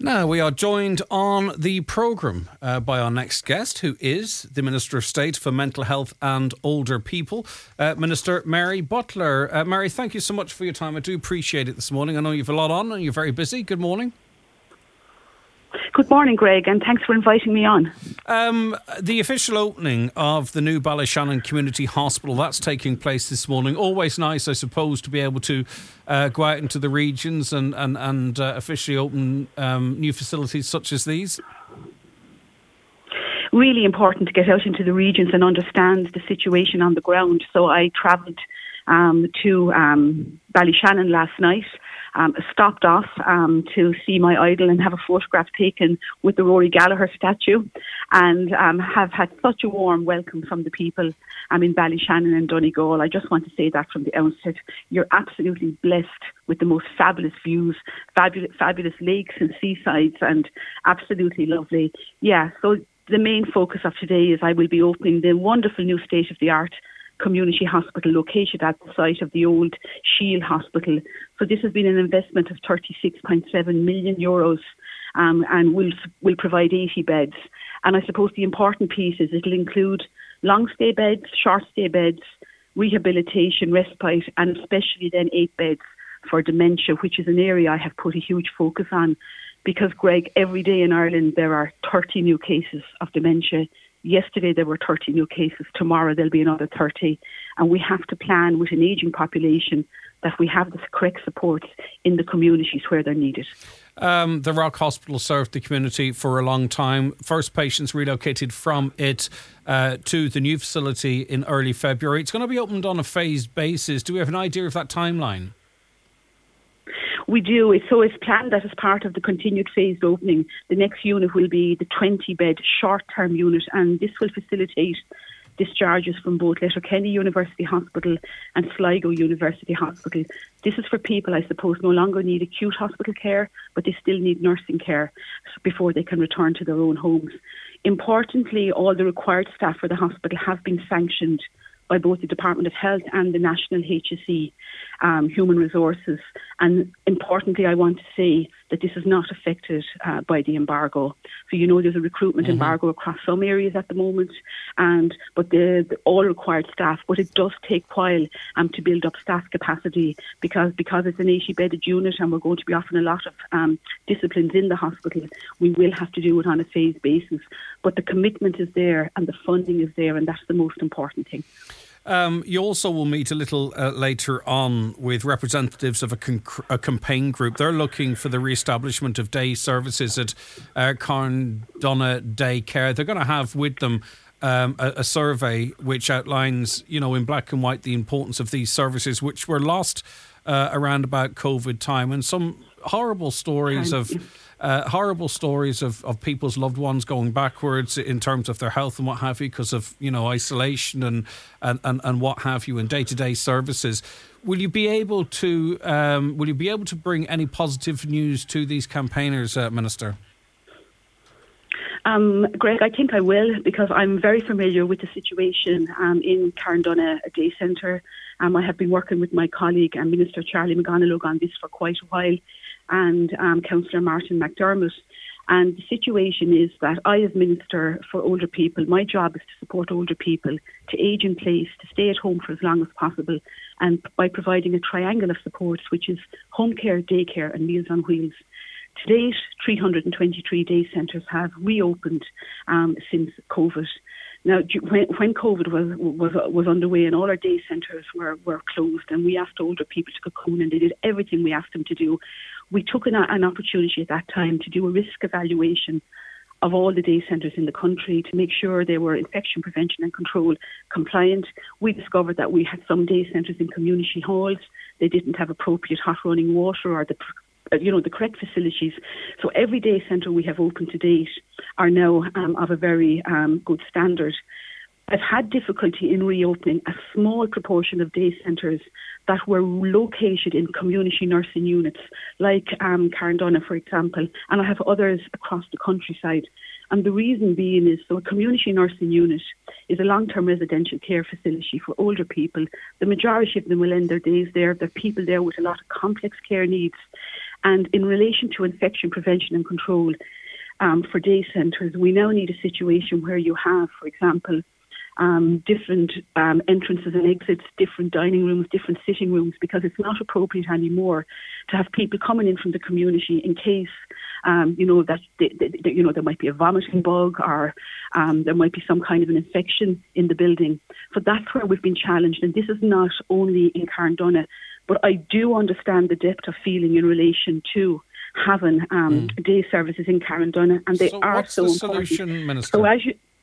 Now, we are joined on the programme by our next guest, who is the Minister of State for Mental Health and Older People, Minister Mary Butler. Mary, thank you so much for your time. I do appreciate it this morning. I know you've a lot on and you're very busy. Good morning. Good morning, Greg, and thanks for inviting me on. The official opening of the new Ballyshannon Community Hospital, that's taking place this morning. Always nice, I suppose, to be able to go out into the regions and officially open new facilities such as these. Really important to get out into the regions and understand the situation on the ground. So I travelled to Ballyshannon last night. Stopped off to see my idol and have a photograph taken with the Rory Gallagher statue, and have had such a warm welcome from the people in Ballyshannon and Donegal. I just want to say that from the outset. You're absolutely blessed with the most fabulous views, fabulous lakes and seasides, and absolutely lovely. Yeah, so the main focus of today is I will be opening the wonderful new state-of-the-art community hospital located at the site of the old Shield Hospital. So this has been an investment of €36.7 million and will provide 80 beds. And I suppose the important piece is it'll include long stay beds, short stay beds, rehabilitation, respite, and especially then 8 beds for dementia, which is an area I have put a huge focus on. Because, Greg, every day in Ireland there are 30 new cases of dementia. Yesterday there were 30 new cases. Tomorrow there'll be another 30. And we have to plan with an ageing population that we have the correct supports in the communities where they're needed. The Rock Hospital served the community for a long time. First patients relocated from it to the new facility in early February. It's going to be opened on a phased basis. Do we have an idea of that timeline? We do. So it's planned that as part of the continued phased opening, the next unit will be the 20-bed short-term unit, and this will facilitate discharges from both Letterkenny University Hospital and Sligo University Hospital. This is for people, I suppose, no longer need acute hospital care, but they still need nursing care before they can return to their own homes. Importantly, all the required staff for the hospital have been sanctioned by both the Department of Health and the National HSE, Human Resources. And importantly, I want to say that this is not affected by the embargo. So, there's a recruitment embargo across some areas at the moment, but the all required staff, but it does take a while to build up staff capacity because it's an 80-bedded unit and we're going to be offering a lot of disciplines in the hospital. We will have to do it on a phased basis. But the commitment is there and the funding is there, and that's the most important thing. You also will meet a little later on with representatives of a campaign group. They're looking for the re-establishment of day services at Carndonagh Day Care. They're going to have with them a survey which outlines, in black and white, the importance of these services, which were lost around about COVID time, and some horrible stories of people's loved ones going backwards in terms of their health and what have you because of isolation and what have you in day-to-day services. Will you be able to bring any positive news to these campaigners, Minister? Greg, I think I will, because I'm very familiar with the situation in Carndonagh Day Centre. I have been working with my colleague, Minister Charlie McGonagall, on this for quite a while, and Councillor Martin McDermott. And the situation is that I, as Minister for Older People, my job is to support older people to age in place, to stay at home for as long as possible, and by providing a triangle of supports, which is home care, daycare and Meals on Wheels. To date, 323 day centres have reopened since COVID. Now, when COVID was underway and all our day centres were closed, and we asked older people to cocoon, and they did everything we asked them to do, we took an opportunity at that time to do a risk evaluation of all the day centres in the country to make sure they were infection prevention and control compliant. We discovered that we had some day centres in community halls. They didn't have appropriate hot running water or the correct facilities. So every day centre we have opened to date are now of a very good standard. I've had difficulty in reopening a small proportion of day centres that were located in community nursing units, like Carndonagh, for example, and I have others across the countryside. And the reason being is, so a community nursing unit is a long-term residential care facility for older people. The majority of them will end their days there. There are people there with a lot of complex care needs. And in relation to infection prevention and control for day centres, we now need a situation where you have, for example, different entrances and exits, different dining rooms, different sitting rooms, because it's not appropriate anymore to have people coming in from the community in case, that there might be a vomiting bug or there might be some kind of an infection in the building. So that's where we've been challenged, and this is not only in Carndonagh, but I do understand the depth of feeling in relation to having day services in Carndonagh, and they are so important. What's the solution, Minister? So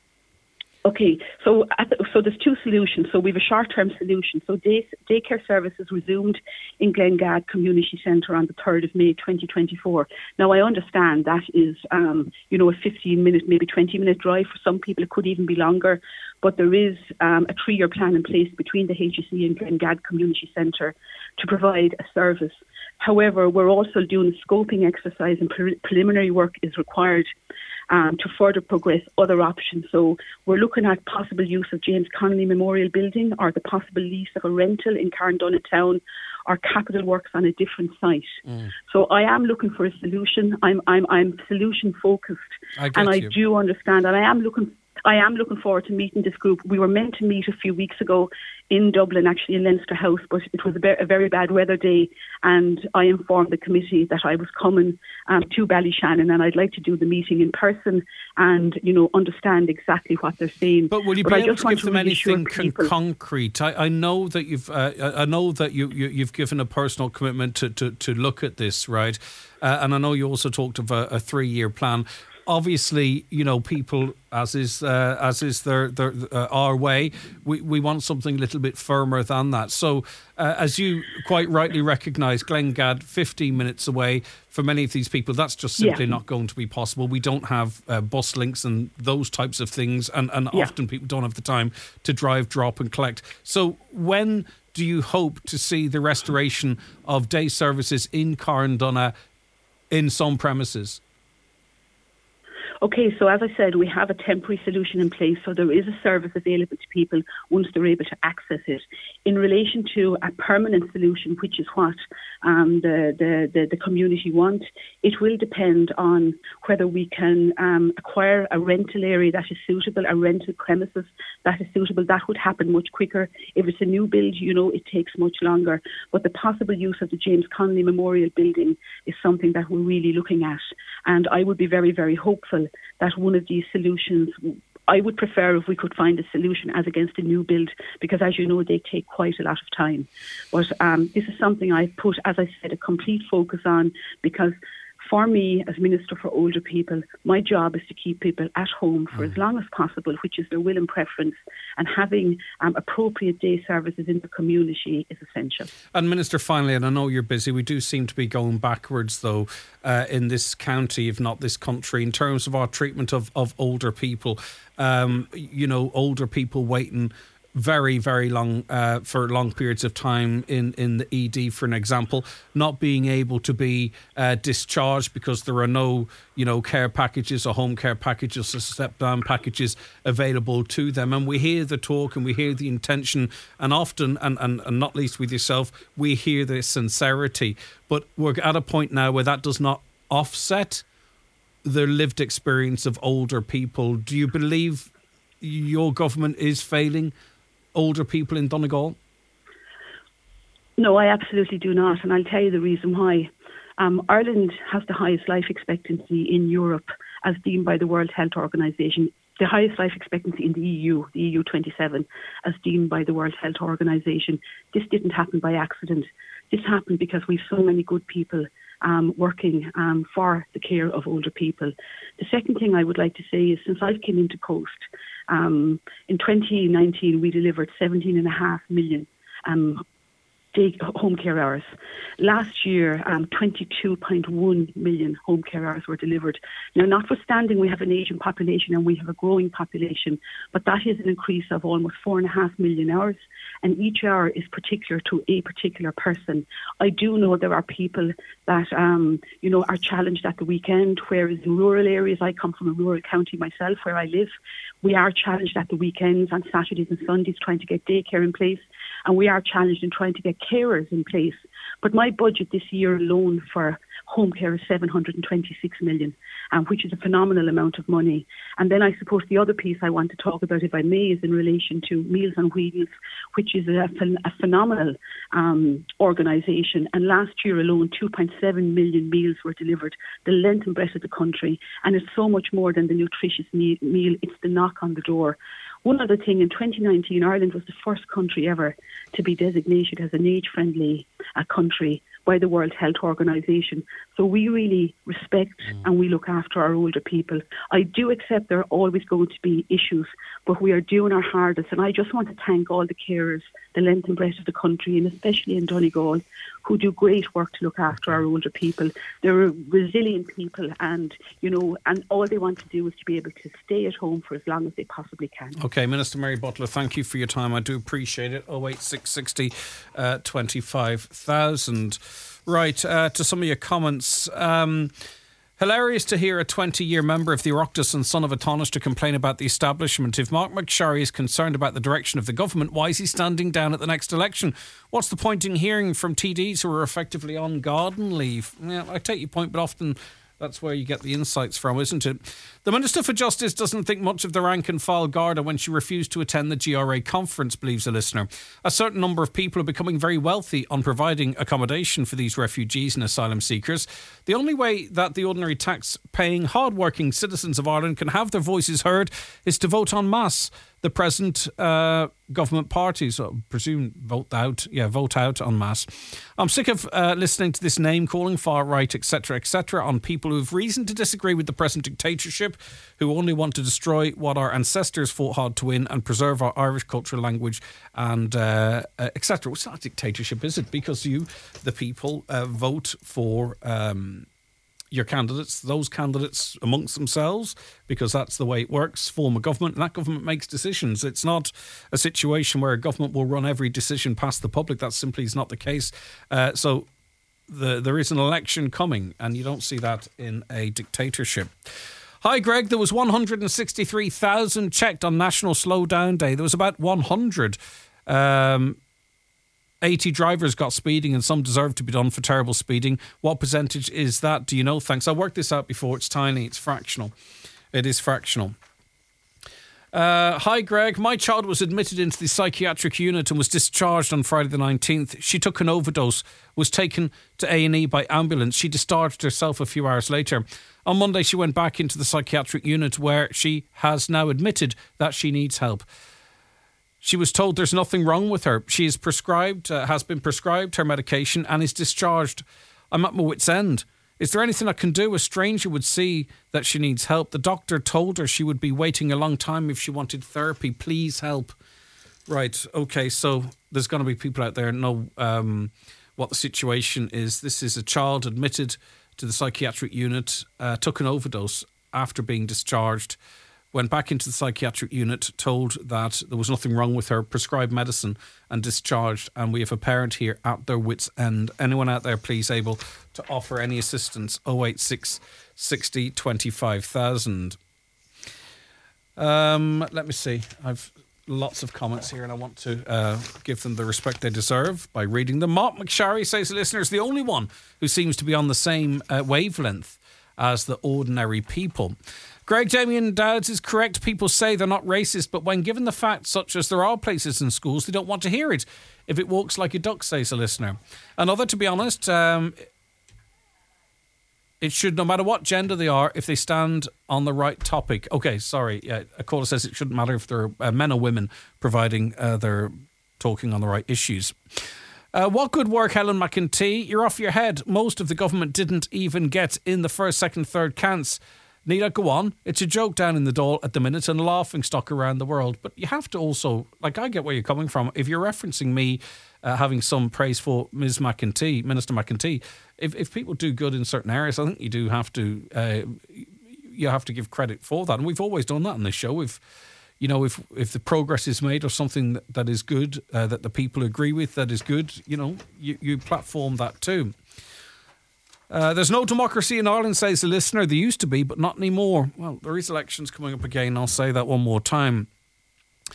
so there's two solutions. So we have a short-term solution. So daycare services resumed in Glengad Community Centre on the 3rd of May 2024. Now, I understand that is, a 15-minute, maybe 20-minute drive. For some people, it could even be longer. But there is a 3-year plan in place between the HSE and Glengad Community Centre to provide a service. However, we're also doing a scoping exercise, and preliminary work is required to further progress other options. So we're looking at possible use of James Connolly Memorial Building, or the possible lease of a rental in Carndonagh Town, or capital works on a different site. So I am looking for a solution. I'm solution focused, and I do understand, and I am looking forward to meeting this group. We were meant to meet a few weeks ago in Dublin, actually in Leinster House, but it was a very bad weather day, and I informed the committee that I was coming to Ballyshannon, and I'd like to do the meeting in person and, understand exactly what they're saying. But will you be able to give them anything concrete? I know that you've given a personal commitment to look at this, right? And I know you also talked of a 3-year plan. Obviously, people, as is our way, we want something a little bit firmer than that. So, as you quite rightly recognise, Glengad, 15 minutes away. For many of these people, that's just simply not going to be possible. We don't have bus links and those types of things, and often people don't have the time to drive, drop and collect. So when do you hope to see the restoration of day services in Carndonagh in some premises? Okay, so as I said, we have a temporary solution in place, so there is a service available to people once they're able to access it. In relation to a permanent solution, which is what the community want, it will depend on whether we can acquire a rental area that is suitable, a rental premises that is suitable. That would happen much quicker. If it's a new build, it takes much longer. But the possible use of the James Connolly Memorial Building is something that we're really looking at. And I would be very, very hopeful that one of these solutions, I would prefer if we could find a solution as against a new build, because as you know, they take quite a lot of time. But this is something I put, as I said, a complete focus on, because for me, as Minister for Older People, my job is to keep people at home for as long as possible, which is their will and preference, and having appropriate day services in the community is essential. And Minister, finally, and I know you're busy, we do seem to be going backwards, though, in this county, if not this country, in terms of our treatment of older people. Older people waiting very, very long for long periods of time in the ED, for an example, not being able to be discharged because there are no, care packages or home care packages or step-down packages available to them. And we hear the talk and we hear the intention, and often, and not least with yourself, we hear the sincerity. But we're at a point now where that does not offset the lived experience of older people. Do you believe your government is failing older people in Donegal? No, I absolutely do not, and I'll tell you the reason why. Ireland has the highest life expectancy in Europe, as deemed by the World Health Organization. The highest life expectancy in the EU 27, as deemed by the World Health Organization. This didn't happen by accident. This happened because we've so many good people working for the care of older people. The second thing I would like to say is, since I've came into post, in 2019 we delivered 17.5 million home care hours. Last year, 22.1 million home care hours were delivered. Now, notwithstanding we have an ageing population and we have a growing population, but that is an increase of almost 4.5 million hours, and each hour is particular to a particular person. I do know there are people that, are challenged at the weekend, whereas in rural areas, I come from a rural county myself where I live, we are challenged at the weekends, on Saturdays and Sundays, trying to get daycare in place, and we are challenged in trying to get carers in place. But my budget this year alone for home care is 726 million, which is a phenomenal amount of money. And then I suppose the other piece I want to talk about, if I may, is in relation to Meals on Wheels, which is a phenomenal organisation. And last year alone, 2.7 million meals were delivered, the length and breadth of the country. And it's so much more than the nutritious meal. It's the knock on the door. One other thing, in 2019, Ireland was the first country ever to be designated as an age-friendly country by the World Health Organization. So we really respect and we look after our older people. I do accept there are always going to be issues, but we are doing our hardest. And I just want to thank all the carers, the length and breadth of the country, and especially in Donegal, who do great work to look after our older people. They're resilient people, and and all they want to do is to be able to stay at home for as long as they possibly can. Okay, Minister Mary Butler, thank you for your time. I do appreciate it. 08660 25,000. Right, to some of your comments. Hilarious to hear a 20-year member of the Oireachtas and son of a Taoiseach complain about the establishment. If Mark McSharry is concerned about the direction of the government, why is he standing down at the next election? What's the point in hearing from TDs who are effectively on garden leave? Yeah, I take your point, but often that's where you get the insights from, isn't it? The Minister for Justice doesn't think much of the rank and file Garda when she refused to attend the GRA conference, believes a listener. A certain number of people are becoming very wealthy on providing accommodation for these refugees and asylum seekers. The only way that the ordinary tax-paying, hard-working citizens of Ireland can have their voices heard is to vote en masse. The present government parties, I presume, vote out en masse. I'm sick of listening to this name calling, far right, etc., on people who have reason to disagree with the present dictatorship, who only want to destroy what our ancestors fought hard to win and preserve our Irish culture, language, and etc. It's not a dictatorship, is it? Because you, the people, vote for your candidates, those candidates amongst themselves, because that's the way it works, form a government, and that government makes decisions. It's not a situation where a government will run every decision past the public. That simply is not the case. So there is an election coming, and you don't see that in a dictatorship. Hi, Greg. There was 163,000 checked on National Slowdown Day. There was about 100. 80 drivers got speeding, and some deserve to be done for terrible speeding. What percentage is that? Do you know? Thanks. I worked this out before. It's tiny. It's fractional. It is fractional. Hi, Greg. My child was admitted into the psychiatric unit and was discharged on Friday the 19th. She took an overdose, was taken to A&E by ambulance. She discharged herself a few hours later. On Monday, she went back into the psychiatric unit, where she has now admitted that she needs help. She was told there's nothing wrong with her. She is prescribed, has been prescribed her medication and is discharged. I'm at my wit's end. Is there anything I can do? A stranger would see that she needs help. The doctor told her she would be waiting a long time if she wanted therapy. Please help. Right, okay, so there's going to be people out there who know what the situation is. This is a child admitted to the psychiatric unit, took an overdose after being discharged, went back into the psychiatric unit, told that there was nothing wrong with her, prescribed medicine and discharged. And we have a parent here at their wit's end. Anyone out there, please, able to offer any assistance? 086 60 25,000. Let me see. I've lots of comments here and I want to give them the respect they deserve by reading them. Mark McSharry says the listener is the only one who seems to be on the same wavelength as the ordinary people. Greg, Damien Dowds is correct. People say they're not racist, but when given the facts, such as there are places in schools, they don't want to hear it. If it walks like a duck, says a listener. Another, to be honest, it should, no matter what gender they are, if they stand on the right topic. Okay, sorry. Yeah, a caller says it shouldn't matter if they're men or women, providing they're talking on the right issues. What good work, Helen McEntee? You're off your head. Most of the government didn't even get in the first, second, third cants. Need I go on? It's a joke down in the Dáil at the minute and a laughing stock around the world. But you have to also, I get where you're coming from. If you're referencing me having some praise for Ms. McEntee, Minister McEntee, if people do good in certain areas, I think you do have to you have to give credit for that. And we've always done that on this show. If the progress is made or something that is good, that the people agree with, that is good, you platform that too. There's no democracy in Ireland, says the listener. There used to be, but not anymore. Well, there is elections coming up again. I'll say that one more time.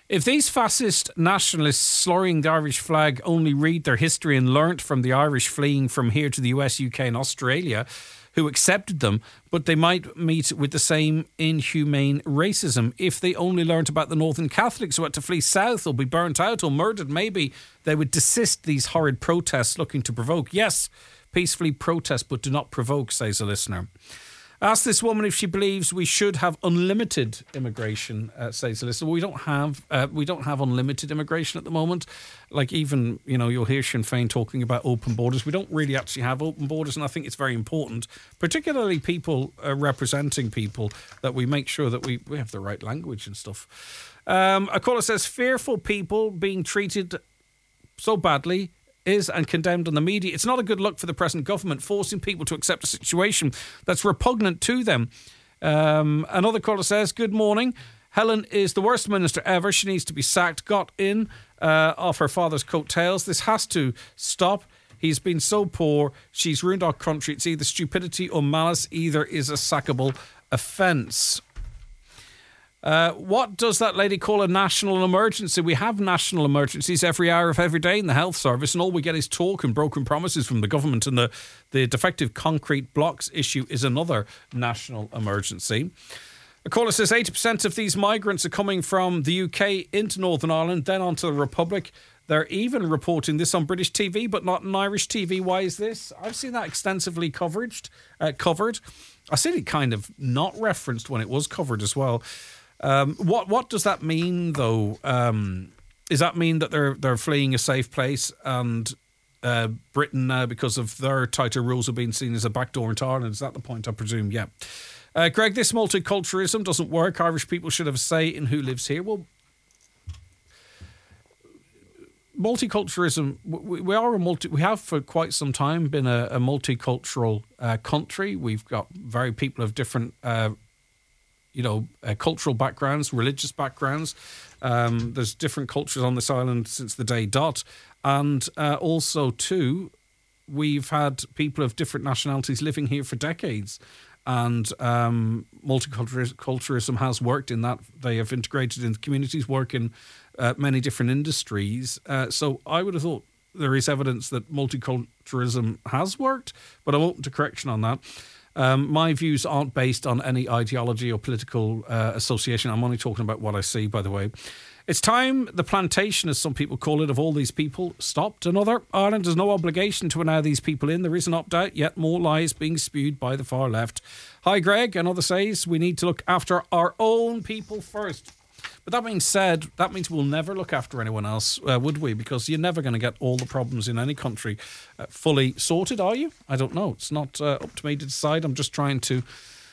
If these fascist nationalists slurring the Irish flag only read their history and learnt from the Irish fleeing from here to the US, UK and Australia, who accepted them, but they might meet with the same inhumane racism. If they only learnt about the Northern Catholics who had to flee south or be burnt out or murdered, maybe they would desist these horrid protests looking to provoke. Yes, peacefully protest, but do not provoke, says a listener. Ask this woman if she believes we should have unlimited immigration, says a listener. We don't have unlimited immigration at the moment. Like even, you'll hear Sinn Féin talking about open borders. We don't really actually have open borders, and I think it's very important, particularly people representing people, that we make sure that we have the right language and stuff. A caller says, fearful people being treated so badly is and condemned on the media. It's not a good look for the present government, forcing people to accept a situation that's repugnant to them. Another caller says, good morning. Helen is the worst minister ever. She needs to be sacked. Got in off her father's coattails. This has to stop. He's been so poor. She's ruined our country. It's either stupidity or malice. Either is a sackable offence. What does that lady call a national emergency? We have national emergencies every hour of every day in the health service, and all we get is talk and broken promises from the government, and the defective concrete blocks issue is another national emergency. A caller says 80% of these migrants are coming from the UK into Northern Ireland, then onto the Republic. They're even reporting this on British TV, but not on Irish TV. Why is this? I've seen that extensively covered. I've seen it kind of not referenced when it was covered as well. What does that mean, though? Does that mean that they're fleeing a safe place, and Britain now, because of their tighter rules, are being seen as a backdoor into Ireland? Is that the point, I presume? Yeah. Greg, this multiculturalism doesn't work. Irish people should have a say in who lives here. Well, multiculturalism, we have for quite some time been a multicultural country. We've got people of different cultural backgrounds, religious backgrounds. There's different cultures on this island since the day dot. And also, too, we've had people of different nationalities living here for decades. And multiculturalism has worked in that they have integrated into communities, work in many different industries. So I would have thought there is evidence that multiculturalism has worked, but I'm open to correction on that. My views aren't based on any ideology or political association. I'm only talking about what I see, by the way. It's time the plantation, as some people call it, of all these people stopped. Another, Ireland has no obligation to allow these people in. There is an opt-out, yet more lies being spewed by the far left. Hi, Greg. Another says we need to look after our own people first. But that being said, that means we'll never look after anyone else, would we? Because you're never going to get all the problems in any country fully sorted, are you? I don't know. It's not up to me to decide. I'm just trying to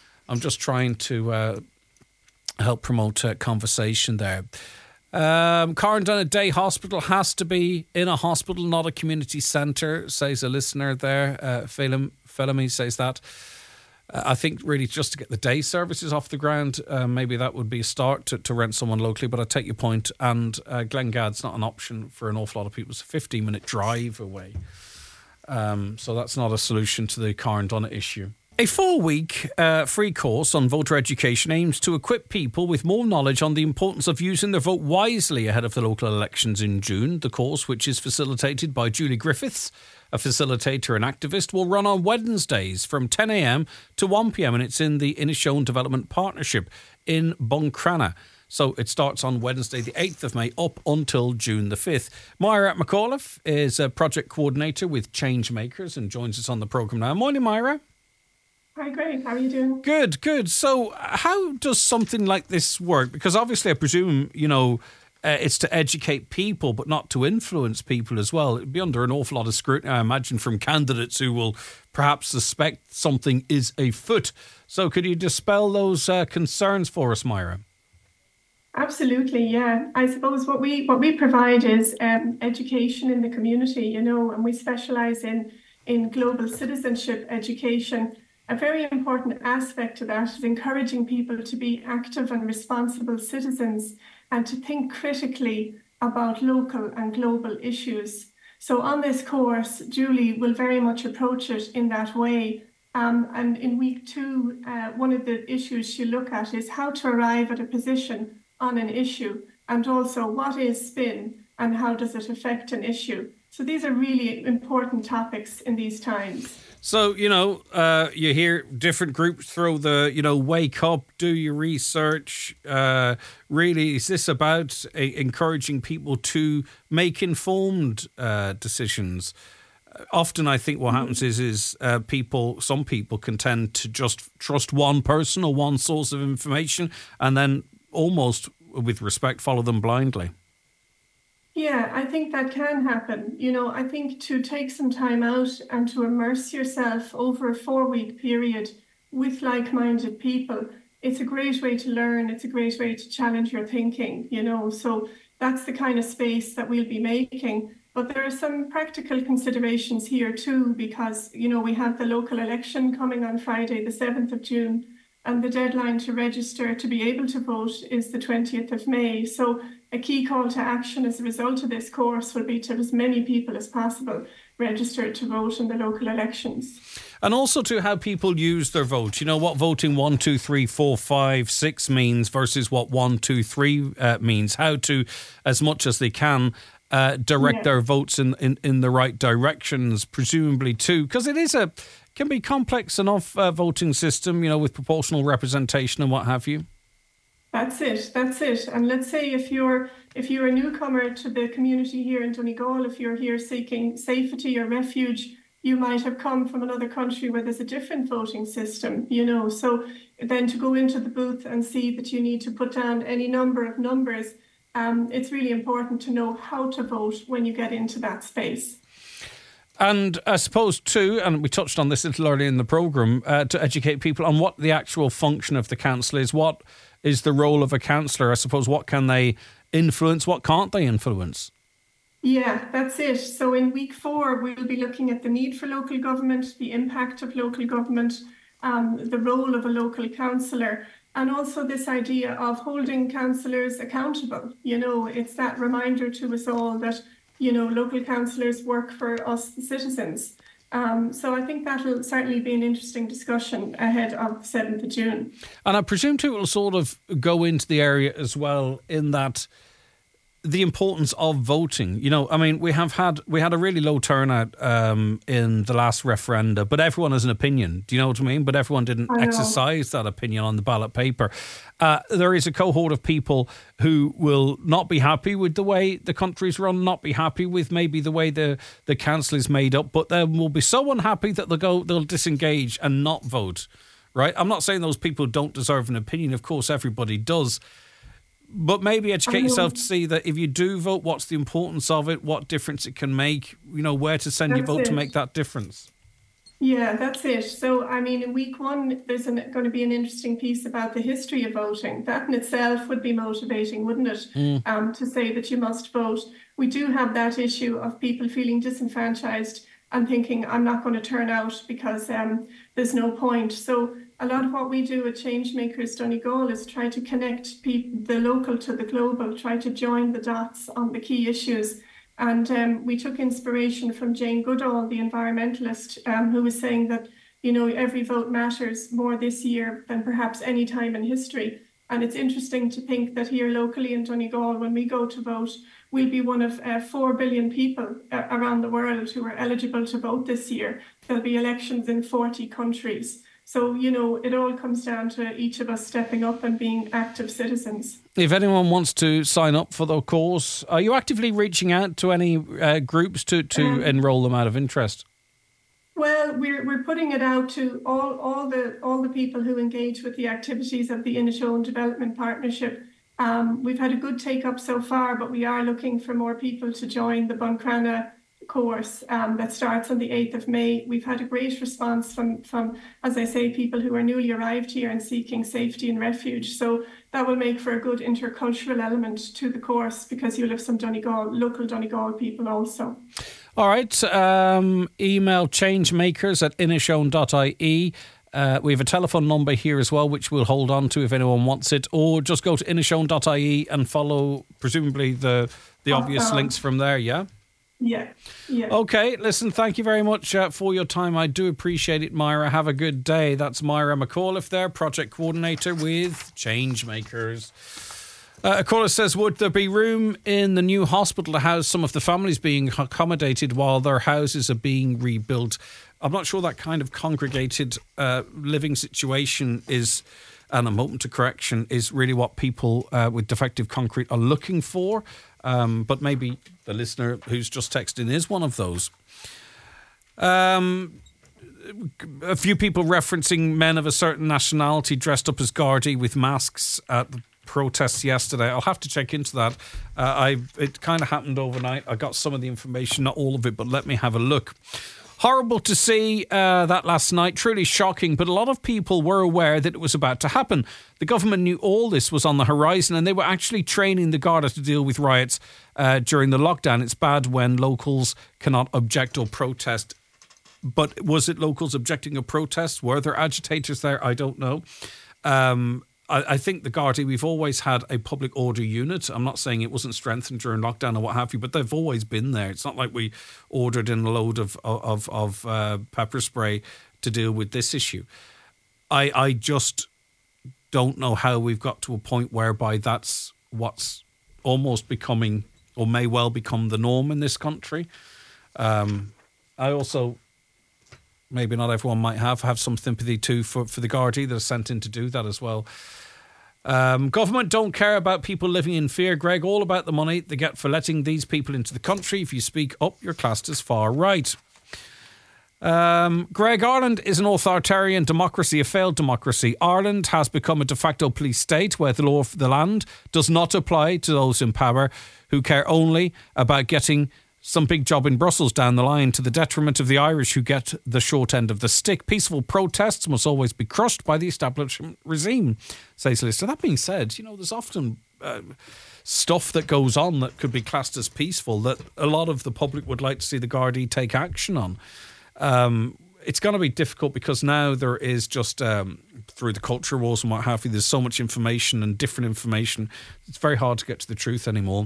help promote conversation there. Carndonagh Day Hospital has to be in a hospital, not a community centre, says a listener there. Felamy says that. I think really just to get the day services off the ground, maybe that would be a start to rent someone locally, but I take your point. And Glengad's not an option for an awful lot of people. It's a 15-minute drive away. So that's not a solution to the Carndonagh issue. A 4-week free course on voter education aims to equip people with more knowledge on the importance of using their vote wisely ahead of the local elections in June. The course, which is facilitated by Julie Griffiths, a facilitator and activist, will run on Wednesdays from 10 a.m. to 1 p.m. and it's in the Inishowen Development Partnership in Buncrana. So it starts on Wednesday, the 8th of May, up until June the 5th. Myra McAuliffe is a project coordinator with Changemakers and joins us on the programme now. Morning, Myra. Hi, Greg. How are you doing? Good. So how does something like this work? Because obviously I presume, it's to educate people, but not to influence people as well. It'd be under an awful lot of scrutiny, I imagine, from candidates who will perhaps suspect something is afoot. So could you dispel those concerns for us, Myra? Absolutely, yeah. I suppose what we provide is education in the community, and we specialise in global citizenship education. A very important aspect to that is encouraging people to be active and responsible citizens and to think critically about local and global issues. So on this course, Julie will very much approach it in that way. And in week 2, one of the issues she'll look at is how to arrive at a position on an issue and also what is spin and how does it affect an issue. So these are really important topics in these times. So, you hear different groups throw the, wake up, do your research. Really, is this about encouraging people to make informed decisions? Often I think what happens is some people can tend to just trust one person or one source of information and then almost with respect follow them blindly. Yeah, I think that can happen. I think to take some time out and to immerse yourself over a 4-week period with like-minded people, it's a great way to learn. It's a great way to challenge your thinking, so that's the kind of space that we'll be making. But there are some practical considerations here too, because, we have the local election coming on Friday, the 7th of June, and the deadline to register to be able to vote is the 20th of May. So a key call to action as a result of this course will be to have as many people as possible registered to vote in the local elections. And also to how people use their vote. What voting 1, 2, 3, 4, 5, 6 means versus what 1, 2, 3 means. How to, as much as they can, direct their votes in the right directions, presumably too, because it can be complex enough voting system, with proportional representation and what have you. That's it. And let's say if you're a newcomer to the community here in Donegal, if you're here seeking safety or refuge, you might have come from another country where there's a different voting system, so then to go into the booth and see that you need to put down any number of numbers, it's really important to know how to vote when you get into that space. And I suppose too, and we touched on this a little earlier in the programme, to educate people on what the actual function of the council is. What is the role of a councillor? I suppose what can they influence, what can't they influence? Yeah, that's it. So in week 4, we'll be looking at the need for local government, the impact of local government, the role of a local councillor, and also this idea of holding councillors accountable. It's that reminder to us all that, local councillors work for us, the citizens. So I think that'll certainly be an interesting discussion ahead of the 7th of June. And I presume too it will sort of go into the area as well in that the importance of voting. We had a really low turnout in the last referenda, but everyone has an opinion. Do you know what I mean? But everyone didn't exercise that opinion on the ballot paper. There is a cohort of people who will not be happy with the way the country's run, not be happy with maybe the way the council is made up, but they will be so unhappy that they'll disengage and not vote. Right? I'm not saying those people don't deserve an opinion. Of course, everybody does. But maybe educate yourself to see that if you do vote, what's the importance of it, what difference it can make, where to send your vote to make that difference. Yeah, that's it. So, in week 1, there's going to be an interesting piece about the history of voting. That in itself would be motivating, wouldn't it? To say that you must vote. We do have that issue of people feeling disenfranchised and thinking, I'm not going to turn out because there's no point. So a lot of what we do at Changemakers Donegal is try to connect the local to the global, try to join the dots on the key issues. And we took inspiration from Jane Goodall, the environmentalist, who was saying that, every vote matters more this year than perhaps any time in history. And it's interesting to think that here locally in Donegal, when we go to vote, we'll be one of 4 billion people around the world who are eligible to vote this year. There'll be elections in 40 countries. So, it all comes down to each of us stepping up and being active citizens. If anyone wants to sign up for the course, are you actively reaching out to any groups to enrol them out of interest? Well, we're putting it out to all the people who engage with the activities of the Inishowen Development Partnership. We've had a good take up so far, but we are looking for more people to join the Buncrana course that starts on the 8th of May. We've had a great response from, as I say, people who are newly arrived here and seeking safety and refuge. So that will make for a good intercultural element to the course because you'll have some local Donegal people also. All right. Email changemakers@inishowen.ie. We have a telephone number here as well, which we'll hold on to if anyone wants it, or just go to inishowen.ie and follow, presumably, the obvious links from there, yeah? Yeah. Okay, listen, thank you very much for your time. I do appreciate it, Myra. Have a good day. That's Myra McAuliffe there, project coordinator with Changemakers. A caller says, would there be room in the new hospital to house some of the families being accommodated while their houses are being rebuilt? I'm not sure that kind of congregated living situation is, and I'm open to correction, is really what people with defective concrete are looking for. But maybe the listener who's just texted in is one of those. A few people referencing men of a certain nationality dressed up as Gardaí with masks at the protests yesterday. I'll have to check into that. It kind of happened overnight. I got some of the information, not all of it, but let me have a look. Horrible to see that last night. Truly shocking, but a lot of people were aware that it was about to happen. The government knew all this was on the horizon, and they were actually training the Garda to deal with riots during the lockdown. It's bad when locals cannot object or protest. But was it locals objecting or protest? Were there agitators there? I don't know. I think the Gardaí, we've always had a public order unit. I'm not saying it wasn't strengthened during lockdown or what have you, but they've always been there. It's not like we ordered in a load of pepper spray to deal with this issue. I just don't know how we've got to a point whereby that's what's almost becoming, or may well become, the norm in this country. I also, maybe not everyone might have some sympathy too for the Gardaí that are sent in to do that as well. Government don't care about people living in fear, Greg. All about the money they get for letting these people into the country. If you speak up, you're classed as far right. Greg, Ireland is an authoritarian democracy, a failed democracy. Ireland has become a de facto police state where the law of the land does not apply to those in power who care only about getting some big job in Brussels down the line, to the detriment of the Irish who get the short end of the stick. Peaceful protests must always be crushed by the establishment regime, says Lister. That being said, there's often stuff that goes on that could be classed as peaceful that a lot of the public would like to see the Gardaí take action on. It's going to be difficult because now there is just, through the culture wars and what have you, there's so much information and different information. It's very hard to get to the truth anymore.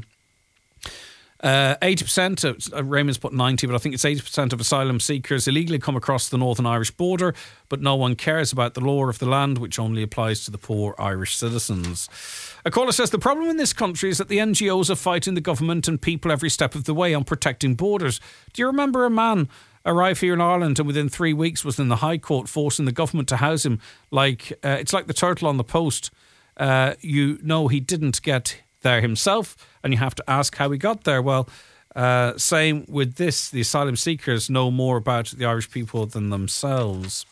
80%, Raymond's put 90, but I think it's 80% of asylum seekers illegally come across the Northern Irish border, but no one cares about the law of the land, which only applies to the poor Irish citizens. A caller says the problem in this country is that the NGOs are fighting the government and people every step of the way on protecting borders. Do you remember a man arrived here in Ireland and within 3 weeks was in the High Court forcing the government to house him? It's like the turtle on the post. He didn't get there himself, and you have to ask how he got there. Well, same with this. The asylum seekers know more about the Irish people than themselves.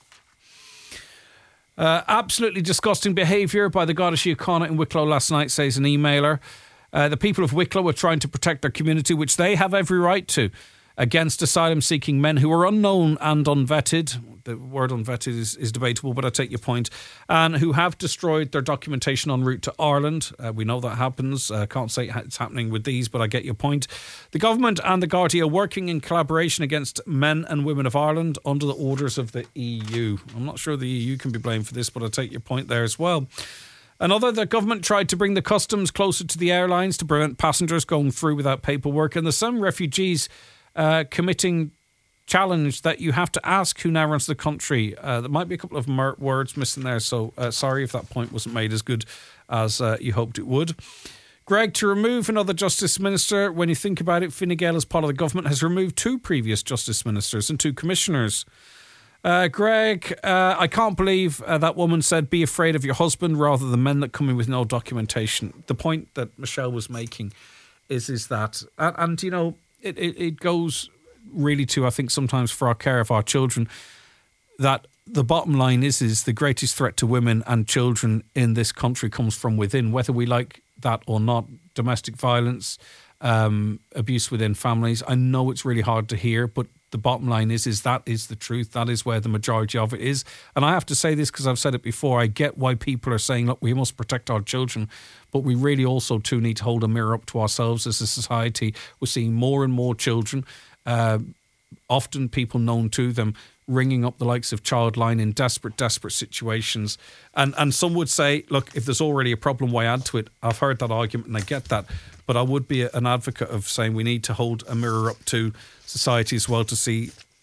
Absolutely disgusting behaviour by the Garda Síochána in Wicklow last night, says an emailer. The people of Wicklow were trying to protect their community, which they have every right to, against asylum-seeking men who are unknown and unvetted. The word unvetted is debatable, but I take your point. And who have destroyed their documentation en route to Ireland. We know that happens. Can't say it's happening with these, but I get your point. The government and the Gardaí are working in collaboration against men and women of Ireland under the orders of the EU. I'm not sure the EU can be blamed for this, but I take your point there as well. The government tried to bring the customs closer to the airlines to prevent passengers going through without paperwork. And there's some refugees committing challenge that you have to ask who now runs the country. There might be a couple of words missing there, so sorry if that point wasn't made as good as you hoped it would. Greg, to remove another Justice Minister, when you think about it, Fine Gael as part of the government has removed 2 previous Justice Ministers and 2 Commissioners. Greg, I can't believe that woman said be afraid of your husband rather than men that come in with no documentation. The point that Michelle was making is that, and it goes really to, I think, sometimes for our care of our children, that the bottom line is the greatest threat to women and children in this country comes from within, whether we like that or not. Domestic violence, abuse within families. I know it's really hard to hear, but the bottom line is that is the truth. That is where the majority of it is. And I have to say this because I've said it before. I get why people are saying, look, we must protect our children. But we really also too need to hold a mirror up to ourselves as a society. We're seeing more and more children, often people known to them, ringing up the likes of Childline in desperate situations. And some would say, look, if there's already a problem, why add to it? I've heard that argument and I get that. But I would be an advocate of saying we need to hold a mirror up to society as well to see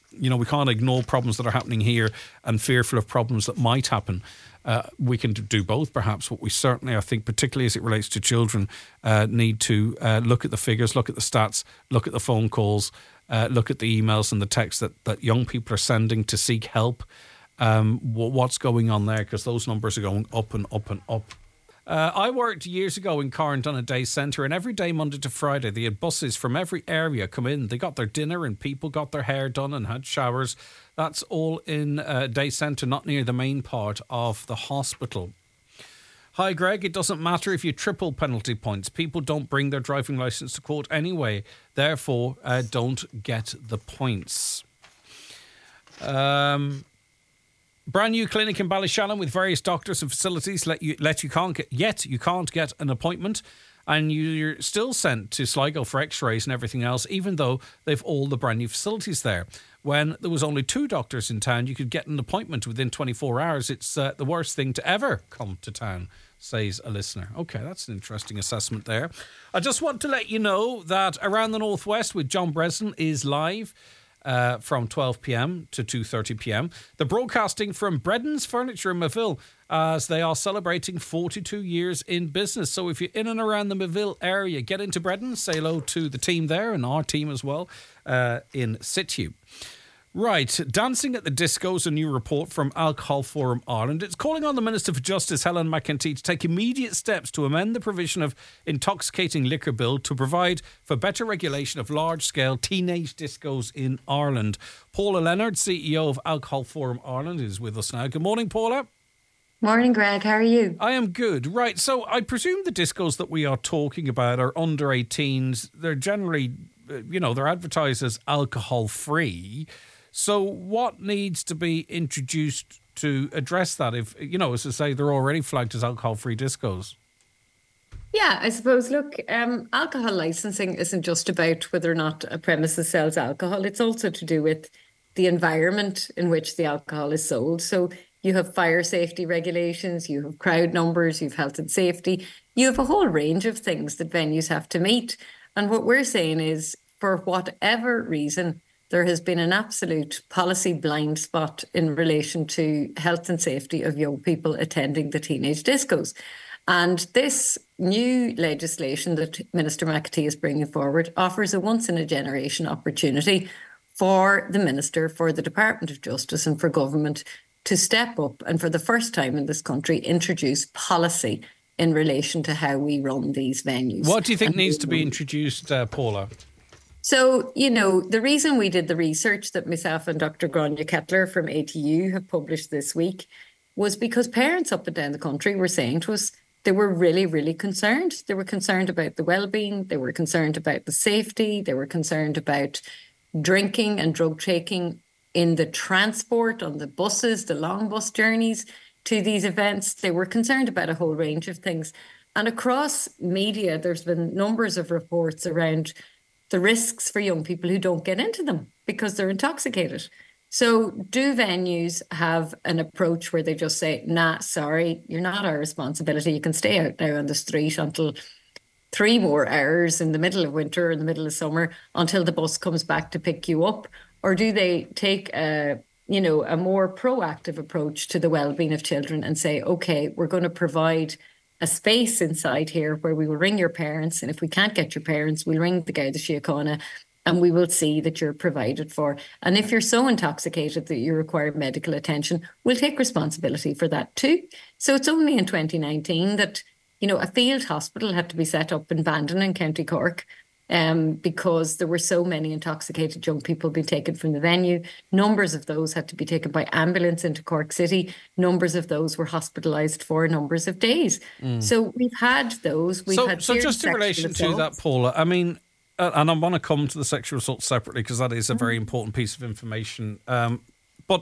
we can't ignore problems that are happening here and fearful of problems that might happen. We can do both, perhaps, but we certainly, I think, particularly as it relates to children, need to look at the figures, look at the stats, look at the phone calls, look at the emails and the texts that young people are sending to seek help. What's going on there? Because those numbers are going up and up and up. I worked years ago in Carndonagh Day Centre, and every day, Monday to Friday, they had buses from every area come in. They got their dinner and people got their hair done and had showers. That's all in Day Centre, not near the main part of the hospital. Hi, Greg. It doesn't matter if you triple penalty points. People don't bring their driving licence to court anyway. Therefore, don't get the points. Brand new clinic in Ballyshannon with various doctors and facilities. You can't get an appointment, and you're still sent to Sligo for X-rays and everything else, even though they've all the brand new facilities there. When there was only 2 doctors in town, you could get an appointment within 24 hours. It's the worst thing to ever come to town, says a listener. Okay, that's an interesting assessment there. I just want to let you know that Around the Northwest with John Breslin is live. From 12 p.m. to 2:30 p.m. They're broadcasting from Breden's Furniture in Mayville as they are celebrating 42 years in business. So if you're in and around the Mayville area, get into Breden's, say hello to the team there and our team as well in situ. Right, Dancing at the Disco is a new report from Alcohol Forum Ireland. It's calling on the Minister for Justice, Helen McEntee, to take immediate steps to amend the provision of intoxicating liquor bill to provide for better regulation of large-scale teenage discos in Ireland. Paula Leonard, CEO of Alcohol Forum Ireland, is with us now. Good morning, Paula. Morning, Greg. How are you? I am good. Right, so I presume the discos that we are talking about are under 18s. They're generally, they're advertised as alcohol-free. So what needs to be introduced to address that? If, as I say, they're already flagged as alcohol-free discos. Yeah, I suppose, look, alcohol licensing isn't just about whether or not a premises sells alcohol. It's also to do with the environment in which the alcohol is sold. So you have fire safety regulations, you have crowd numbers, you have health and safety. You have a whole range of things that venues have to meet. And what we're saying is, for whatever reason, there has been an absolute policy blind spot in relation to health and safety of young people attending the teenage discos. And this new legislation that Minister McEntee is bringing forward offers a once-in-a-generation opportunity for the Minister, for the Department of Justice and for government to step up and for the first time in this country introduce policy in relation to how we run these venues. What do you think needs to be introduced, Paula? So, the reason we did the research that myself and Dr. Grania Kettler from ATU have published this week was because parents up and down the country were saying to us they were really, really concerned. They were concerned about the well-being. They were concerned about the safety. They were concerned about drinking and drug taking in the transport, on the buses, the long bus journeys to these events. They were concerned about a whole range of things. And across media, there's been numbers of reports around the risks for young people who don't get into them because they're intoxicated. So do venues have an approach where they just say, nah, sorry, you're not our responsibility. You can stay out now on the street until 3 more hours in the middle of winter, in the middle of summer, until the bus comes back to pick you up? Or do they take a more proactive approach to the well-being of children and say, okay, we're going to provide a space inside here where we will ring your parents, and if we can't get your parents, we'll ring the Garda Síochána and we will see that you're provided for. And if you're so intoxicated that you require medical attention, we'll take responsibility for that too. So it's only in 2019 that, a field hospital had to be set up in Bandon in County Cork because there were so many intoxicated young people being taken from the venue. Numbers of those had to be taken by ambulance into Cork City. Numbers of those were hospitalised for numbers of days. So we've had those. So just in relation to that, Paula, I mean, and I want to come to the sexual assault separately because that is a very important piece of information. But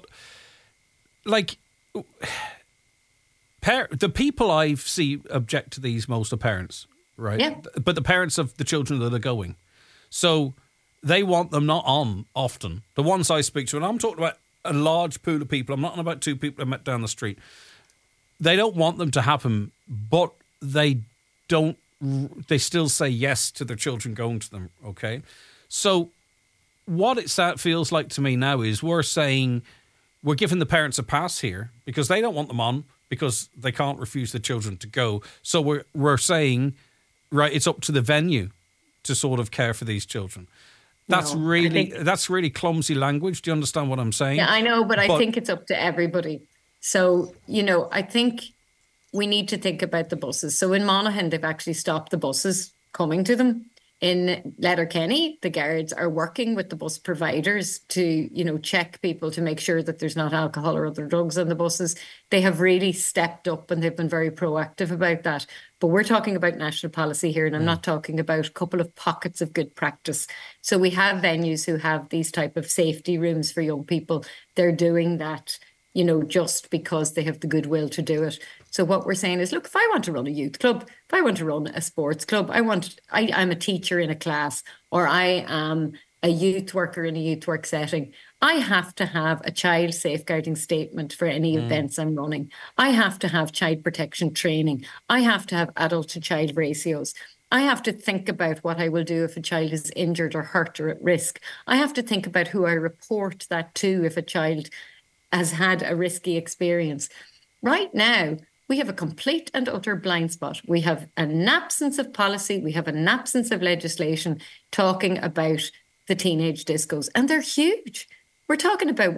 the people I see object to these most are parents. Right. Yeah. But the parents of the children that are going. So they want them not on often. The ones I speak to, and I'm talking about a large pool of people. I'm not talking about 2 people I met down the street. They don't want them to happen, but they still say yes to their children going to them. Okay. So what it feels like to me now is we're saying we're giving the parents a pass here because they don't want them on because they can't refuse the children to go. So we're saying, right, it's up to the venue to sort of care for these children. That's really clumsy language. Do you understand what I'm saying? Yeah, I know, but I think it's up to everybody. So, I think we need to think about the buses. So in Monaghan, they've actually stopped the buses coming to them. In Letterkenny, the guards are working with the bus providers to, check people to make sure that there's not alcohol or other drugs on the buses. They have really stepped up and they've been very proactive about that. But we're talking about national policy here, and I'm not talking about a couple of pockets of good practice. So we have venues who have these type of safety rooms for young people. They're doing that, just because they have the goodwill to do it. So what we're saying is, look, if I want to run a youth club, if I want to run a sports club, I'm a teacher in a class, or I am a youth worker in a youth work setting, I have to have a child safeguarding statement for any events I'm running. I have to have child protection training. I have to have adult to child ratios. I have to think about what I will do if a child is injured or hurt or at risk. I have to think about who I report that to if a child has had a risky experience. Right now, we have a complete and utter blind spot. We have an absence of policy. We have an absence of legislation talking about the teenage discos, and they're huge. We're talking about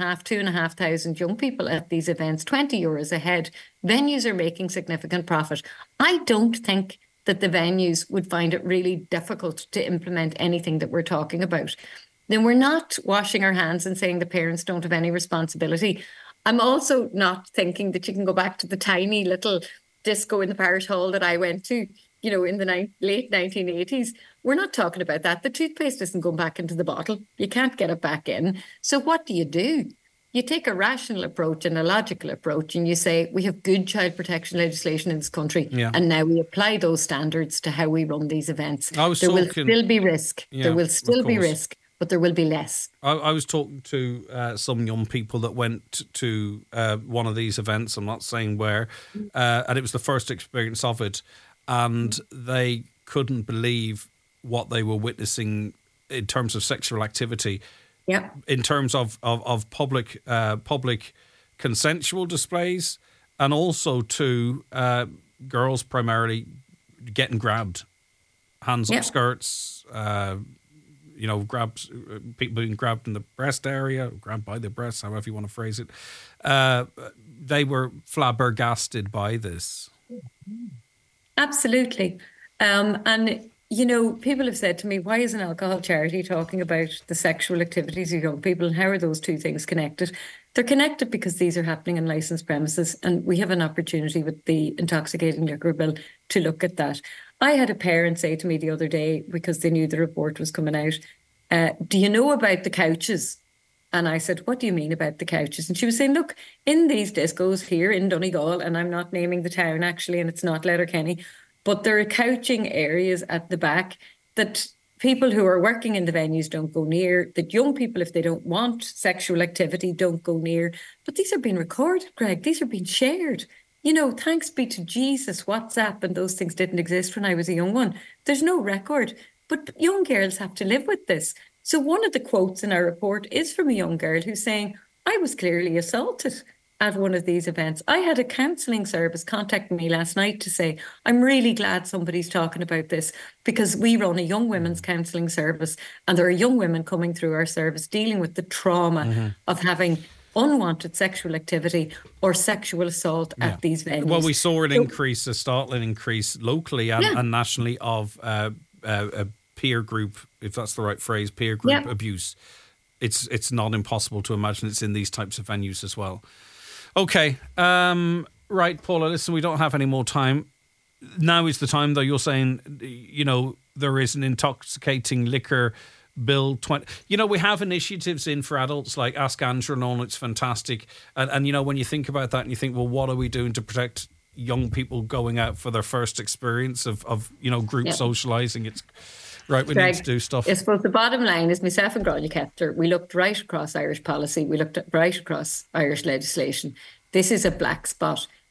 2,500 young people at these events, €20 a head. Venues are making significant profit. I don't think that the venues would find it really difficult to implement anything that we're talking about. Then we're not washing our hands and saying the parents don't have any responsibility. I'm also not thinking that you can go back to the tiny little disco in the parish hall that I went to, in the late 1980s. We're not talking about that. The toothpaste isn't going back into the bottle. You can't get it back in. So what do? You take a rational approach and a logical approach, and you say, we have good child protection legislation in this country, and now we apply those standards to how we run these events. Will still be risk. There will still be risk, but there will be less. I was talking to some young people that went to one of these events, I'm not saying where, and it was the first experience of it, and they couldn't believe what they were witnessing in terms of sexual activity. Yeah. In terms of public consensual displays, and also to girls primarily getting grabbed, hands up skirts, people being grabbed in the breast area, grabbed by the breasts, however you want to phrase it. They were flabbergasted by this. Absolutely. And people have said to me, why is an alcohol charity talking about the sexual activities of young people, and how are those two things connected? They're connected because these are happening in licensed premises, and we have an opportunity with the Intoxicating Liquor Bill to look at that. I had a parent say to me the other day, because they knew the report was coming out, do you know about the couches? And I said, what do you mean about the couches? And she was saying, look, in these discos here in Donegal, and I'm not naming the town actually, and it's not Letterkenny, but there are couching areas at the back that people who are working in the venues don't go near, that young people, if they don't want sexual activity, don't go near. But these are being recorded, Greg. These are being shared. Thanks be to Jesus, WhatsApp and those things didn't exist when I was a young one. There's no record. But young girls have to live with this. So one of the quotes in our report is from a young girl who's saying, I was clearly assaulted at one of these events. I had a counselling service contact me last night to say, I'm really glad somebody's talking about this, because we run a young women's counselling service, and there are young women coming through our service dealing with the trauma of having unwanted sexual activity or sexual assault at these venues. Well, we saw a startling increase locally and nationally of a peer group, if that's the right phrase, peer group abuse. It's not impossible to imagine it's in these types of venues as well. Okay, right, Paula, listen, we don't have any more time. Now is the time, though. You're saying, there is an intoxicating liquor bill. We have initiatives in for adults like Ask Andrew, and it's fantastic. And when you think about that and you think, well, what are we doing to protect young people going out for their first experience of group socialising? It's right, we need to do stuff. I suppose the bottom line is, myself and Grania Kepler, we looked right across Irish policy, we looked at right across Irish legislation. This is a black spot.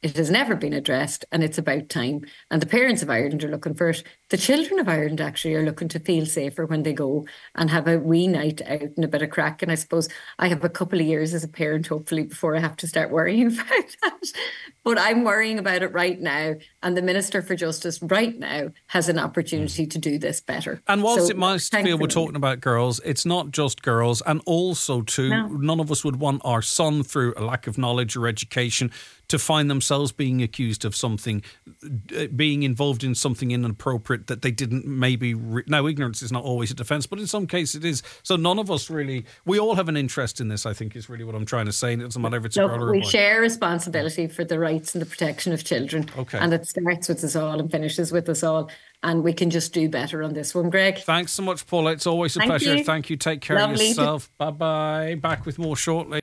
It has never been addressed, and it's about time. And the parents of Ireland are looking for it. The children of Ireland actually are looking to feel safer when they go and have a wee night out and a bit of crack. And I suppose I have a couple of years as a parent, hopefully, before I have to start worrying about that. But I'm worrying about it right now. And the Minister for Justice right now has an opportunity to do this better. And whilst it might feel we're talking about girls, it's not just girls. And also, too, none of us would want our son, through a lack of knowledge or education, to find themselves being accused of something, being involved in something inappropriate that they didn't maybe... Now, ignorance is not always a defence, but in some cases it is. So none of us really... We all have an interest in this, I think, is really what I'm trying to say. And it doesn't matter if it's a girl or a boy. We share responsibility for the rights and the protection of children. Okay. And it starts with us all and finishes with us all. And we can just do better on this one, Greg. Thanks so much, Paula. It's always a pleasure. Thank you. Take care of yourself. Bye-bye. Back with more shortly.